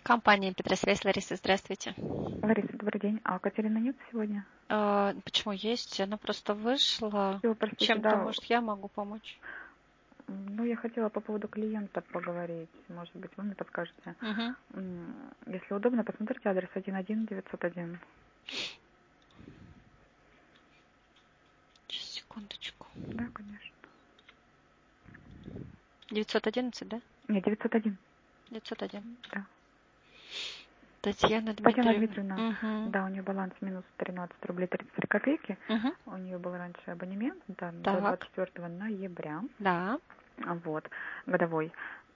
Компания Петросвязь, Лариса, здравствуйте. Лариса, добрый день. А Катерина нет сегодня? Почему есть? Она просто вышла. Все, простите, Чем-то, да. может, я могу помочь? Ну, я хотела по поводу клиента поговорить. Может быть, вы мне подскажете. Угу. Если удобно, посмотрите адрес 11901. Сейчас, секундочку. Да, конечно. 911, да? Нет, 901. 901. Да. Татьяна Татьяна Дмитриевна. Дмитриевна, Угу. да, у нее баланс минус 13 рублей 33 копейки. Угу. У нее был раньше абонемент, да, до Так. 24 ноября. Да. Вот, годовой.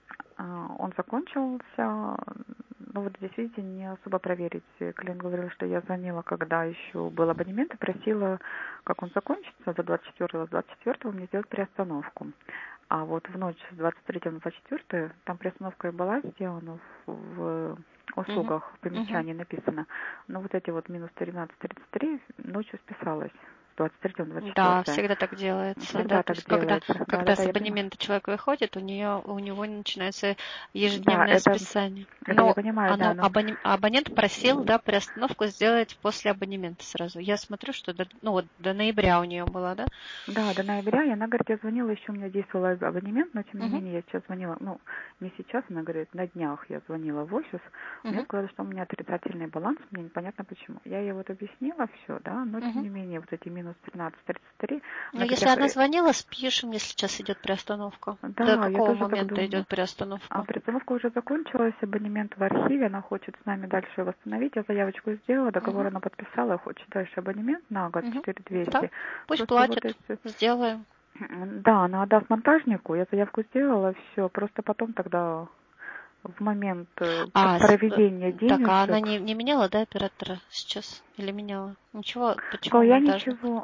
Он закончился. Ну вот здесь, видите, не особо проверить. Клиент говорил, что я звонила, когда еще был абонемент, и просила, как он закончится, до 24-го мне сделать переостановку. А вот в ночь с 23 на 24 там переостановка и была сделана в Угу. услугах, в примечании написано. Но вот эти вот минус 13.33 ночью списалось. С 23 на Да, 24. всегда так делается, да, Всегда то так есть делается. когда Да, с я понимаю. абонемента человек выходит, у него начинается Да, ежедневное это списание. я Но понимаю, да, но абонент просил, да, приостановку сделать после абонемента сразу. Я смотрю, что до ноября у нее было, да? да, до ноября, и она говорит, я звонила, еще у меня действовал абонемент, но тем не Угу. менее я сейчас звонила, ну, не сейчас, она говорит, на днях я звонила в офис, мне Угу. сказали, что у меня отрицательный баланс, мне непонятно почему. Я ей вот объяснила все, да, но тем Угу. не менее вот эти минус 13.33, Ну, она говорит, если она звонила, спишем, если сейчас идет приостановка. До да, я какого тоже так момента идет думаю. А приостановка? перестановка уже закончилась, абонемент в архиве, она хочет с нами дальше восстановить. Я заявочку сделала, договор Угу. она подписала, хочет дальше абонемент на год Угу. Да, 4200. пусть Просто вот платит. эти... Сделаем. Да, она отдаст монтажнику, я заявку сделала, все. Просто потом тогда в момент проведения Так, а она денежек... не меняла, да, оператора сейчас? Или меняла? Ничего, почему Сказала, я монтажник? ничего...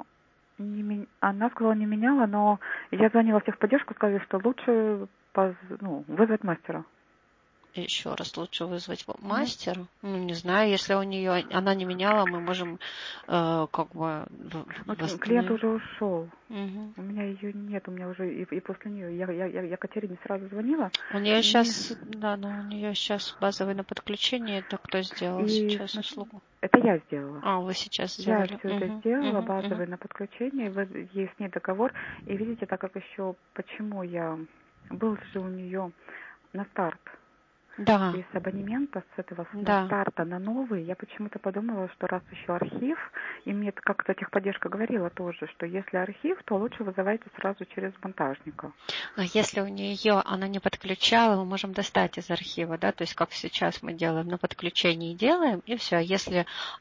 Она сказала, не меняла, но я звонила в техподдержку, сказали, что лучше вызвать мастера. Еще раз лучше вызвать Нет? мастера. Ну, не знаю, если у нее она не меняла, мы можем как бы Ну, клиент восстановить. уже ушел. Угу. У меня ее нет, у меня уже и после нее. Я Катерине сразу звонила. У нее Не, сейчас, да, но у нее сейчас базовый на подключение. Это кто сделал сейчас услугу? это я сделала. А, вы сейчас Я сделали. все это Угу, сделала, угу, угу. базовый на подключение, есть с ней договор. И видите, так как еще, почему был же у нее на старт. Да, И с абонемента, с этого на да. старта на новый, я почему-то подумала, что раз еще архив, и мне как-то техподдержка говорила тоже, что если архив, то лучше вызывайте сразу через монтажника. Но если у нее она не подключала, мы можем достать из архива, да, то есть как сейчас мы делаем, на подключении делаем, и все. Если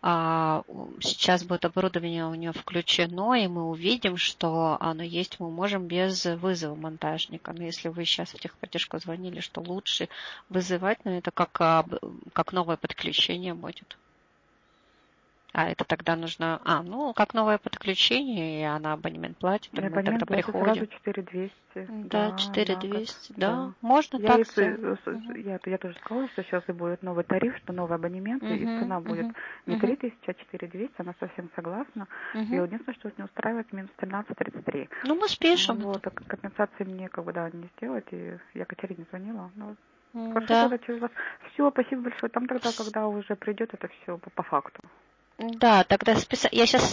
сейчас будет оборудование у нее включено, и мы увидим, что оно есть, мы можем без вызова монтажника. Но если вы сейчас в техподдержку звонили, что лучше вызывать, но это как новое подключение будет. А это тогда нужно... как новое подключение, и она абонемент платит, и И мы тогда абонент платит сразу приходим. 4200, Да, да, на год, 4200, да. да. Можно Я, ей так сделать. Угу. я тоже сказала, что сейчас и будет новый тариф, что новый абонемент, и Угу, цена будет угу, не угу, 3000, а 4200, она совсем согласна. И угу. единственное, что не устраивает, минус 13.33. Ну, мы спишем это. Вот, так компенсации мне не сделать, и я Катерине звонила. Ну, хорошо, Да. тогда через вас. Все, спасибо большое. Там тогда, когда уже придет это все по факту. Да, тогда списать. Я сейчас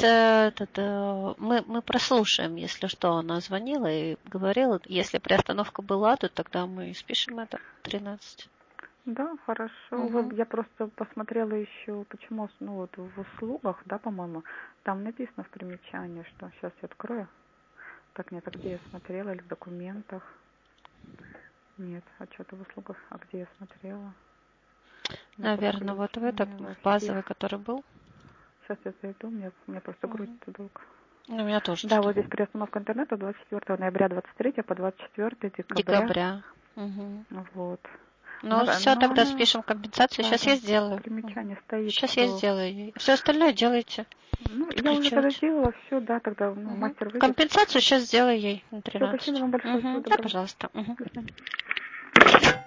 мы прослушаем, если что, она звонила и говорила. Если приостановка была, то тогда мы спишем это 13. Да, хорошо. Вот Угу. я просто посмотрела еще, почему, вот в услугах, да, по-моему, там написано в примечании, что сейчас я открою. Так, нет, а где я смотрела, или в документах? Нет, а что-то в услугах, а где я смотрела? На Наверное, вот в этот, подключение, в в архив. базовый, который был. Сейчас я зайду, у меня просто грудь Угу. долго. У меня тоже Да, что-то. вот здесь переостановка интернета 24 ноября 23 по 24 декабря. Декабря. Угу. Вот. Ну, все, Но тогда она, спишем компенсацию. да, Сейчас я там в сделаю. примечании стоит, Сейчас я что... сделаю ей. Все остальное делайте. Ну, я уже когда Подключайте. сделала, все, да, тогда Угу. мастер выйдет. Компенсацию сейчас сделаю ей на Все, спасибо 13. вам большое, всего Угу. Да, доброго. пожалуйста. Угу. До свидания.